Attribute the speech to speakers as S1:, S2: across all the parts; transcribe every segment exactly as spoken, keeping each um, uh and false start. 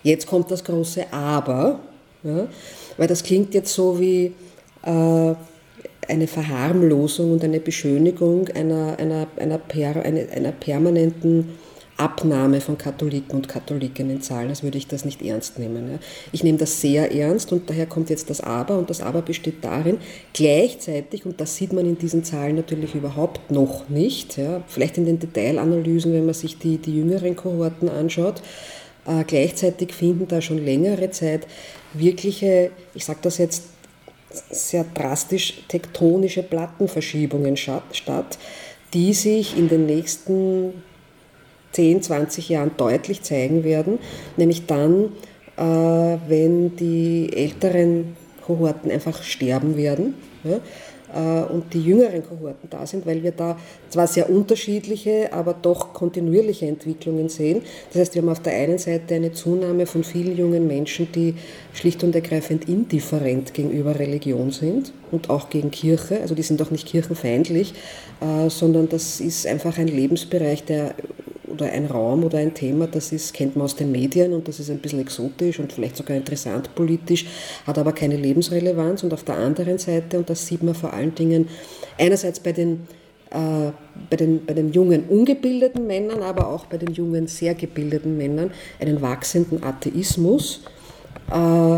S1: Jetzt kommt das große Aber, ja, weil das klingt jetzt so wie äh, eine Verharmlosung und eine Beschönigung einer, einer, einer, per, einer, einer permanenten Abnahme von Katholiken und Katholikinnenzahlen, als würde ich das nicht ernst nehmen. Ja. Ich nehme das sehr ernst und daher kommt jetzt das Aber und das Aber besteht darin, gleichzeitig, und das sieht man in diesen Zahlen natürlich überhaupt noch nicht, ja, vielleicht in den Detailanalysen, wenn man sich die, die jüngeren Kohorten anschaut, äh, gleichzeitig finden da schon längere Zeit wirkliche, ich sage das jetzt sehr drastisch, tektonische Plattenverschiebungen statt, die sich in den nächsten zehn, zwanzig Jahren deutlich zeigen werden, nämlich dann, äh, wenn die älteren Kohorten einfach sterben werden, ja, äh, und die jüngeren Kohorten da sind, weil wir da zwar sehr unterschiedliche, aber doch kontinuierliche Entwicklungen sehen. Das heißt, wir haben auf der einen Seite eine Zunahme von vielen jungen Menschen, die schlicht und ergreifend indifferent gegenüber Religion sind und auch gegen Kirche, also die sind auch nicht kirchenfeindlich, äh, sondern das ist einfach ein Lebensbereich, der oder ein Raum oder ein Thema, das ist, kennt man aus den Medien und das ist ein bisschen exotisch und vielleicht sogar interessant politisch, hat aber keine Lebensrelevanz. Und auf der anderen Seite, und das sieht man vor allen Dingen einerseits bei den, äh, bei den, bei den jungen ungebildeten Männern, aber auch bei den jungen sehr gebildeten Männern, einen wachsenden Atheismus, äh,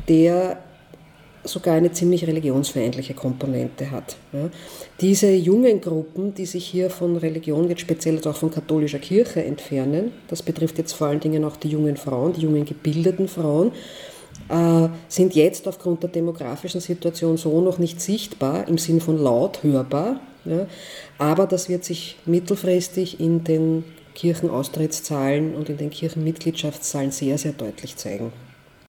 S1: der sogar eine ziemlich religionsfeindliche Komponente hat. Ja. Diese jungen Gruppen, die sich hier von Religion, jetzt speziell auch von katholischer Kirche entfernen, das betrifft jetzt vor allen Dingen auch die jungen Frauen, die jungen gebildeten Frauen, äh, sind jetzt aufgrund der demografischen Situation so noch nicht sichtbar, im Sinn von laut hörbar, ja. Aber das wird sich mittelfristig in den Kirchenaustrittszahlen und in den Kirchenmitgliedschaftszahlen sehr, sehr deutlich zeigen.